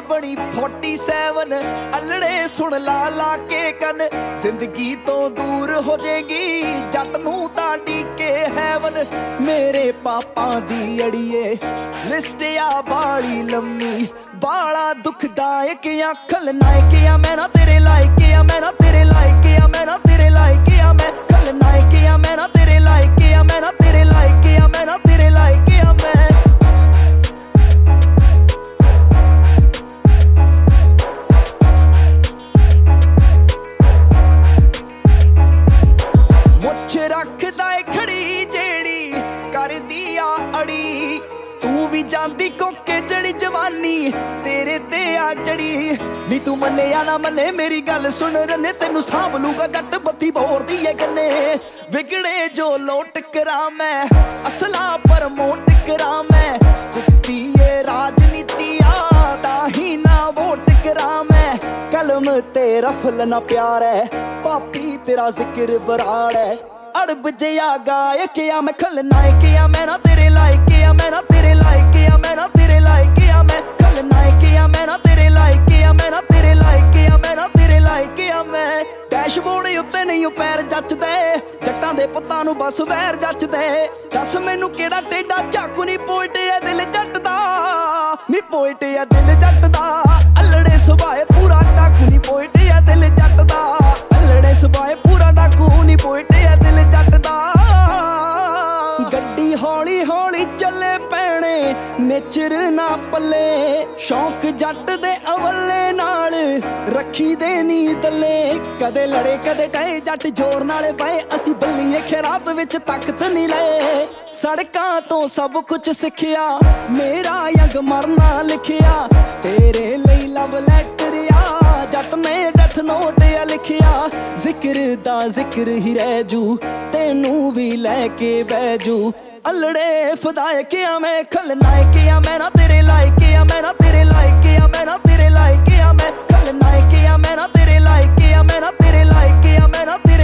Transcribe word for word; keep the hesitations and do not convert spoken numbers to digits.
बड़ी forty seven अल्लड़े सुन ला ला के कन जिंदगी तो दूर हो जाएगी जट नूं तां ढीके हैवन मेरे पापा दी अड़िए लिस्ट आ बाली लम्मी बाला दुखदायक या खलनायक या मैं ना तेरे लायक या मैं ना तेरे लायक या मैं ना तेरे लायक या मैं खलनायक या मैं ना तेरे लायक या मैं ना तेरे लायक या मैं ना तेरे लायक या मैं रखदा खड़ी जेड़ी कर दिया अड़ी तू भी जांदी कोके जड़ी जवानी तेरे ते आ जड़ी नी तू मन्ने या ना मन्ने मेरी गल सुन रने तेनू सांभ लूगा जट बत्ती बोर दी है गन्ने बिगड़े जो लोट करा मैं असला पर मोट करा मैं कुत्ती ये राजनीति आता ही ना वोट करा मैं कलम ते रफल ना प्यार है पापी तेरा जिक्र बराड़ है अड़ब जया गायक या मैं खलनायक या मैं ना तेरे लायक या मैं ना तेरे लायक या मैं ना तेरे लायक या मैं खलनायक या मैं ना तेरे लायक या मैं ना तेरे लायक या मैं ना तेरे लायक या मैं डैशबोर्ड उत्ते नहीं पैर जचदे जट्टां दे पुत्तां नूं बस वैर जचदे दस मैनू केड़ा टेढ़ा चाकू नी पोइट है दिल जट दा नी पोइट है दिल जट दा अल्लड़े सुभाए पूरा डाकू नी पोइट है दिल जट दा अल्लड़े सुभाए पूरा डाकू नी पोइट है दिल जट दा गड्डी हौली हौली चले पैणे नेचर ना पल्ले शौक जट दे अवले नाल रखी दे नी तले कदे लड़े कदे टए जट जोर नाले पाए असी बल्लीए खैरात विच ताकत नहीं लए सड़कां तो सब कुछ सिखिया मेरा यंग मरना लिखिया तेरे लई लव लैटर आ जट ने डेथ नोट आ लिखिया जिक्र दा जिक्र ही रह जू तेनू भी लैके बैजू अल्लड़े फदायक या मैं खलनायक या मैं ना तेरे लायक या मैं ना तेरे लायक या मैं ना तेरे लायक या मैं खलनायक या मैं ना तेरे लायक या मैं ना तेरे लायक या मैं ना